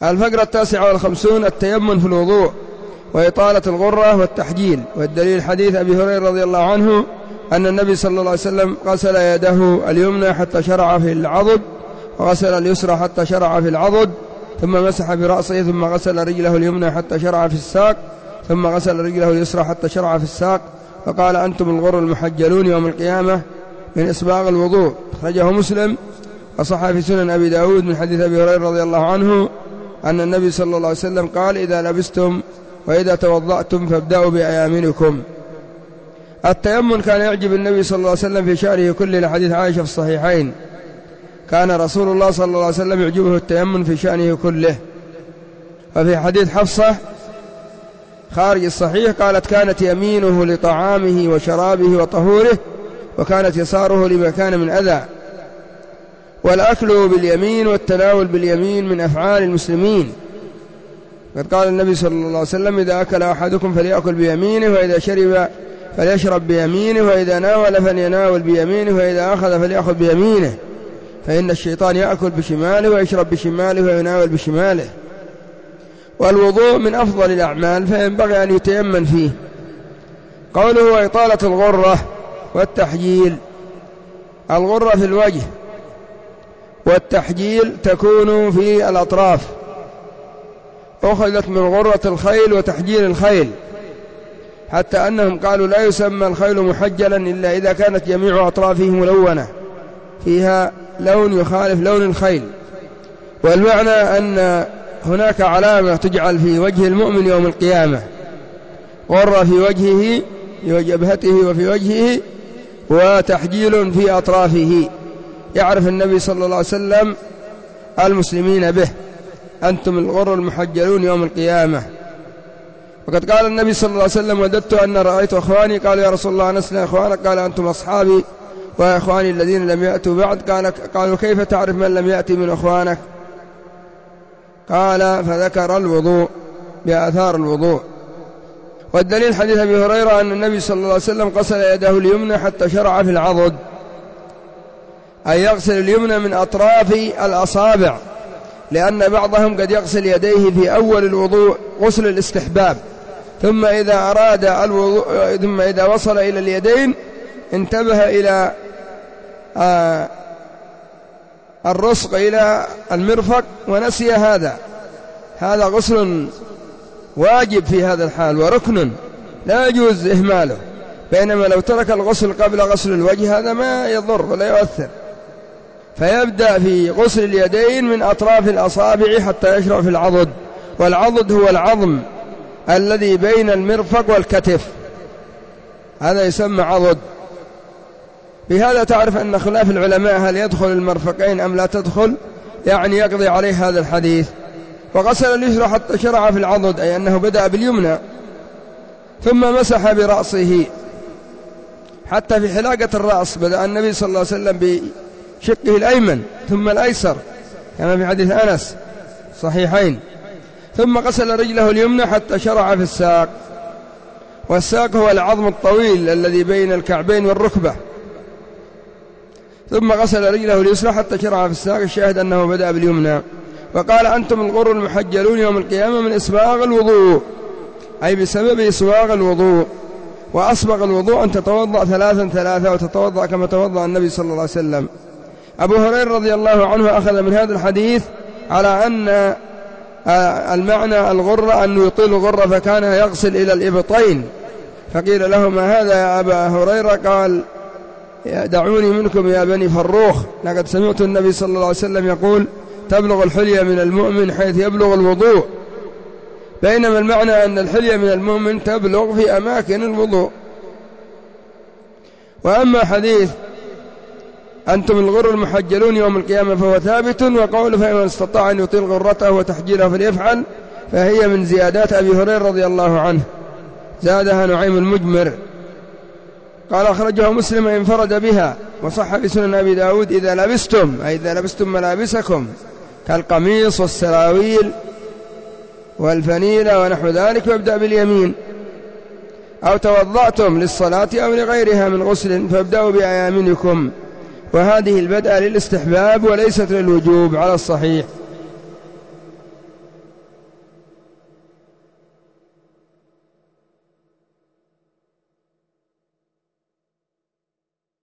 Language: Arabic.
الفقرة 59 التيمم في الوضوء وإطالة الغرة والتحجيل. والدليل حديث أبي هريرة رضي الله عنه أن النبي صلى الله عليه وسلم غسل يده اليمنى حتى شرع في العضد، وغسل اليسرى حتى شرع في العضد، ثم مسح برأسه، ثم غسل رجله اليمنى حتى شرع في الساق، ثم غسل رجله اليسرى حتى شرع في الساق، فقال أنتم الغر المحجلون يوم القيامة من إسباغ الوضوء. أخرجه مسلم وصح في سنن أبي داود من حديث أبي هريرة رضي الله عنه أن النبي صلى الله عليه وسلم قال إذا لبستم وإذا توضأتم فابدأوا بأيامنكم. التيمم كان يعجب النبي صلى الله عليه وسلم في شأنه كله، لحديث عائشة في الصحيحين كان رسول الله صلى الله عليه وسلم يعجبه التيمم في شأنه كله. وفي حديث حفصة خارج الصحيح قالت كانت يمينه لطعامه وشرابه وطهوره، وكانت يساره لما كان من أذى. والأكل باليمين والتناول باليمين من أفعال المسلمين، قد قال النبي صلى الله عليه وسلم إذا أكل أحدكم فليأكل بيمينه، وإذا شرب فليشرب بيمينه، وإذا ناول فليناول بيمينه، وإذا أخذ فليأخذ بيمينه، فإن الشيطان يأكل بشماله ويشرب بشماله ويناول بشماله. والوضوء من أفضل الأعمال فينبغي أن يتيمم فيه. قوله وإطالة الغرة والتحجيل، الغرة في الوجه والتحجيل تكون في الأطراف، أخذت من غرة الخيل وتحجيل الخيل، حتى أنهم قالوا لا يسمى الخيل محجلا إلا إذا كانت جميع أطرافه ملونة فيها لون يخالف لون الخيل. والمعنى أن هناك علامة تجعل في وجه المؤمن يوم القيامة، غرة في وجهه في جبهته وفي وجهه، وتحجيل في أطرافه، يعرف النبي صلى الله عليه وسلم المسلمين به أنتم الغر المحجلون يوم القيامة. وقد قال النبي صلى الله عليه وسلم وددت أن رأيت أخواني، قالوا يا رسول الله أنسنا أخوانك، قال أنتم أصحابي وأخواني الذين لم يأتوا بعد. قالوا كيف تعرف من لم يأتي من أخوانك؟ قال فذكر الوضوء بآثار الوضوء. والدليل حديث أبي هريرة أن النبي صلى الله عليه وسلم غسل يده اليمنى حتى شرع في العضد، أي يغسل اليمنى من أطراف الأصابع، لأن بعضهم قد يغسل يديه في أول الوضوء غسل الاستحباب، ثم إذا وصل إلى اليدين انتبه إلى الرسغ إلى المرفق ونسي هذا غسل واجب في هذا الحال وركن لا يجوز إهماله، بينما لو ترك الغسل قبل غسل الوجه هذا ما يضر ولا يؤثر. فيبدأ في غسل اليدين من أطراف الأصابع حتى يشرع في العضد، والعضد هو العظم الذي بين المرفق والكتف، هذا يسمى عضد. بهذا تعرف أن خلاف العلماء هل يدخل المرفقين أم لا تدخل، يعني يقضي عليه هذا الحديث. وغسل اليسرى حتى شرع في العضد، أي أنه بدأ باليمنى ثم مسح برأسه، حتى في حلاقة الرأس بدأ النبي صلى الله عليه وسلم بشقه الأيمن ثم الأيسر كما في حديث أنس صحيحين، ثم غسل رجله اليمنى حتى شرع في الساق، والساق هو العظم الطويل الذي بين الكعبين والركبة، ثم غسل رجله اليسرى حتى شرع في الساق، الشاهد أنه بدأ باليمنى. وقال أنتم الغر المحجلون يوم القيامة من إسباغ الوضوء، أي بسبب إسباغ الوضوء. وأسبغ الوضوء أن تتوضأ 3 وتتوضأ كما توضأ النبي صلى الله عليه وسلم. أبو هريرة رضي الله عنه أخذ من هذا الحديث على أن المعنى الغرة أنه يطيل الغرة، فكان يغسل إلى الإبطين، فقيل له ما هذا يا أبا هريرة؟ قال دعوني منكم يا بني فروخ، لقد سمعت النبي صلى الله عليه وسلم يقول تبلغ الحلية من المؤمن حيث يبلغ الوضوء، بينما المعنى أن الحلية من المؤمن تبلغ في أماكن الوضوء. وأما حديث أنتم الغر المحجلون يوم القيامة فهو ثابت، وقوله فمن استطاع أن يطيل غرته وتحجيله فليفعل، فهي من زيادات أبي هريرة رضي الله عنه، زادها نعيم المجمر. قال أخرجه مسلم انفرد بها، وصح في سنن أبي داود إذا لبستم، أي إذا لبستم ملابسكم كالقميص والسراويل والفنيلة ونحو ذلك، وابدأ باليمين، أو توضأتم للصلاة أو لغيرها من غسل فابدأوا بأيامنكم. وهذه البدء للاستحباب وليست للوجوب على الصحيح.